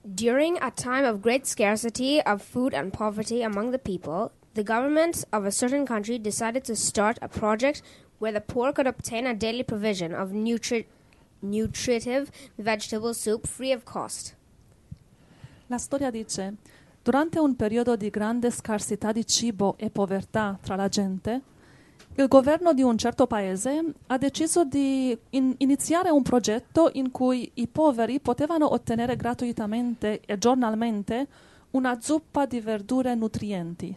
During a time of great scarcity of food and poverty among the people, the government of a certain country decided to start a project where the poor could obtain a daily provision of nutritive vegetable soup free of cost. La storia dice: durante un periodo di grande scarsità di cibo e povertà tra la gente, il governo di un certo paese ha deciso di iniziare un progetto in cui i poveri potevano ottenere gratuitamente e giornalmente una zuppa di verdure nutrienti.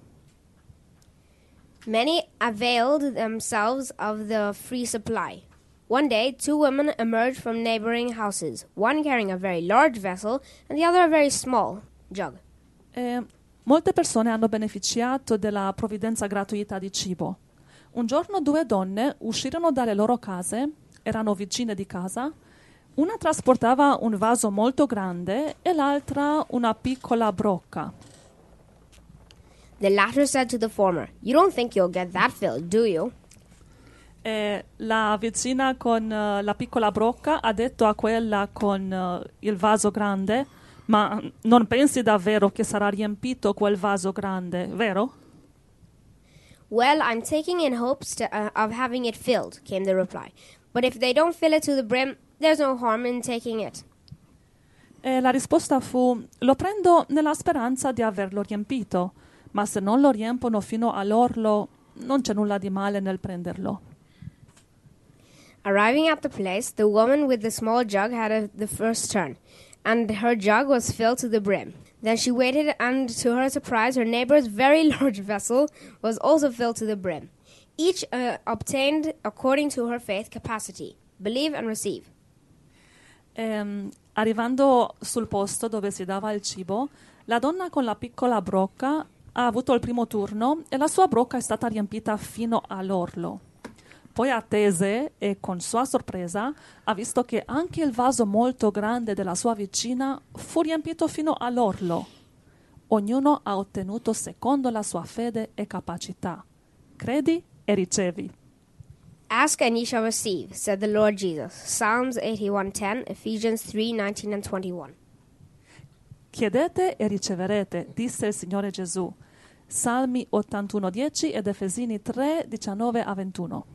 Many availed themselves of the free supply. One day, 2 women emerged from neighboring houses, one carrying a very large vessel and the other a very small jug. Molte persone hanno beneficiato della provvidenza gratuita di cibo. Un giorno 2 donne uscirono dalle loro case, erano vicine di casa. Una trasportava un vaso molto grande e l'altra una piccola brocca. The latter said to the former, "You don't think you'll get that filled, do you?" E la vicina con la piccola brocca ha detto a quella con il vaso grande: ma non pensi davvero che sarà riempito quel vaso grande, vero? "Well, I'm taking in hopes of having it filled," came the reply. "But if they don't fill it to the brim, there's no harm in taking it." E la risposta fu: lo prendo nella speranza di averlo riempito, ma se non lo riempono fino all'orlo, non c'è nulla di male nel prenderlo. Arriving at the place, the woman with the small jug had the first turn, and her jug was filled to the brim. Then she waited, and to her surprise, her neighbor's very large vessel was also filled to the brim. Each obtained according to her faith capacity. Believe and receive. Arrivando sul posto dove si dava il cibo, la donna con la piccola brocca ha avuto il primo turno e la sua brocca è stata riempita fino all'orlo. Poi attese e con sua sorpresa ha visto che anche il vaso molto grande della sua vicina fu riempito fino all'orlo. Ognuno ha ottenuto secondo la sua fede e capacità. Credi e ricevi. Ask and ye shall receive, said the Lord Jesus. Psalms 81:10, Ephesians 3:19 and 21. Chiedete e riceverete, disse il Signore Gesù. Salmi 81:10 ed Efesini 3:19 a 21.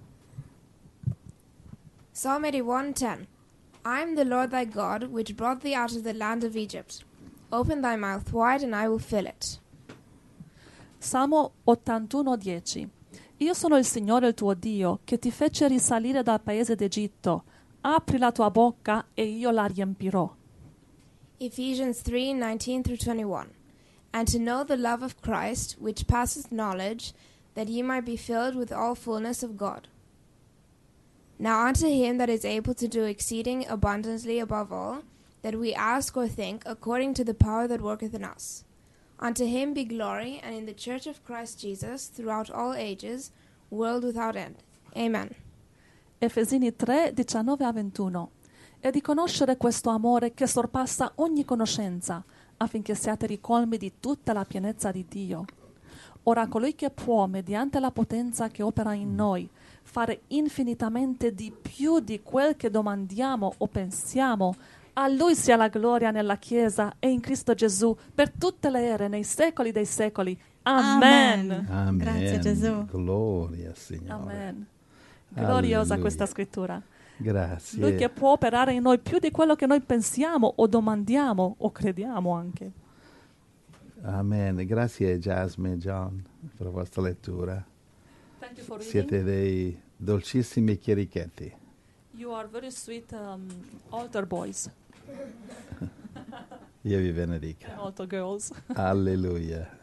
Psalm 81:10. I am the Lord thy God, which brought thee out of the land of Egypt. Open thy mouth wide, and I will fill it. Salmo 81:10. Io sono il Signore il tuo Dio, che ti fece risalire dal paese d'Egitto. Apri la tua bocca e io la riempirò. Ephesians 3:19 through 21. And to know the love of Christ, which passeth knowledge, that ye might be filled with all fullness of God. Now unto him that is able to do exceeding abundantly above all, that we ask or think, according to the power that worketh in us. Unto him be glory, and in the church of Christ Jesus, throughout all ages, world without end. Amen. Efesini 3:19 a 21. E di conoscere questo amore che sorpassa ogni conoscenza, affinché siate ricolmi di tutta la pienezza di Dio. Ora colui che può, mediante la potenza che opera in noi, fare infinitamente di più di quel che domandiamo o pensiamo, a Lui sia la gloria nella Chiesa e in Cristo Gesù per tutte le ere, nei secoli dei secoli. Amen. Amen. Grazie, Gesù. Gloria, Signore. Amen. Gloriosa Alleluia. questa scrittura. Grazie. Lui che può operare in noi più di quello che noi pensiamo o domandiamo o crediamo anche. Amen. Grazie Jasmine e John per la vostra lettura. Thank you for reading. Siete dei dolcissimi chierichetti. You are very sweet altar boys Io vi benedica. and altar girls. Alleluia.